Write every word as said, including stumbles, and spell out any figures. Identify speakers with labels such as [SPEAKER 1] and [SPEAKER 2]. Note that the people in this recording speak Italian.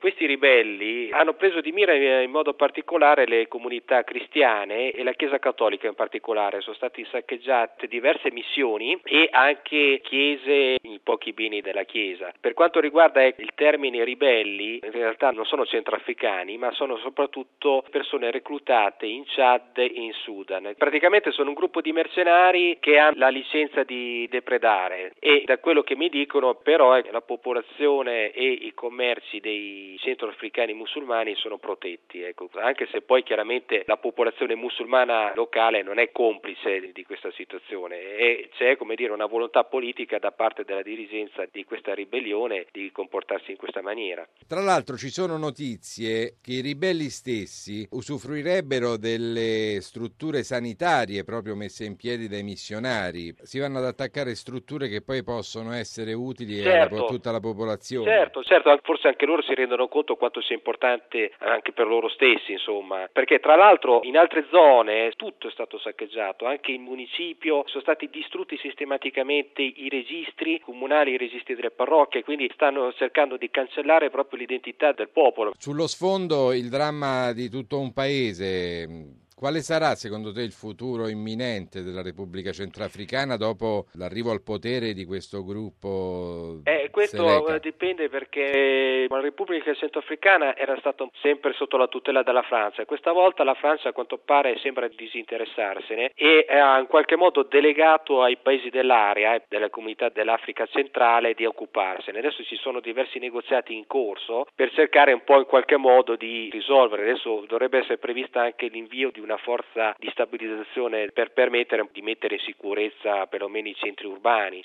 [SPEAKER 1] Questi ribelli hanno preso di mira in modo particolare le comunità cristiane e la Chiesa cattolica in particolare. Sono stati saccheggiate diverse missioni e anche chiese, i pochi beni della Chiesa. Per quanto riguarda il termine ribelli, in realtà non sono centroafricani, ma sono soprattutto persone reclutate in Chad e in Sudan. Praticamente sono un gruppo di mercenari che hanno la licenza di depredare e da quello che mi dicono però la popolazione e i commerci dei centroafricani musulmani sono protetti, ecco. Anche se poi chiaramente la popolazione musulmana locale non è complice di questa situazione e c'è, come dire, una volontà politica da parte della dirigenza di questa ribellione di comportarsi in questa maniera.
[SPEAKER 2] Tra l'altro ci sono notizie che i ribelli stessi usufruirebbero delle strutture sanitarie proprio messe in piedi dai missionari, si vanno ad attaccare strutture che poi possono essere utili
[SPEAKER 1] certo,
[SPEAKER 2] a tutta la popolazione.
[SPEAKER 1] Certo, certo, forse anche loro si rendono conto quanto sia importante anche per loro stessi, insomma, perché tra l'altro in altre zone tutto è stato saccheggiato, anche in municipio sono stati distrutti sistematicamente i registri comunali, i registri delle parrocchie, quindi stanno cercando di cancellare proprio l'identità del popolo.
[SPEAKER 2] Sullo sfondo il dramma di tutto un paese. Quale sarà secondo te il futuro imminente della Repubblica Centrafricana dopo l'arrivo al potere di questo gruppo?
[SPEAKER 1] Eh, questo
[SPEAKER 2] Seleka?
[SPEAKER 1] dipende perché la Repubblica Centrafricana era stata sempre sotto la tutela della Francia. Questa volta la Francia a quanto pare sembra disinteressarsene e ha in qualche modo delegato ai paesi dell'area, della comunità dell'Africa centrale, di occuparsene. Adesso ci sono diversi negoziati in corso per cercare un po' in qualche modo di risolvere. Adesso dovrebbe essere prevista anche l'invio di una forza di stabilizzazione per permettere di mettere in sicurezza perlomeno i centri urbani.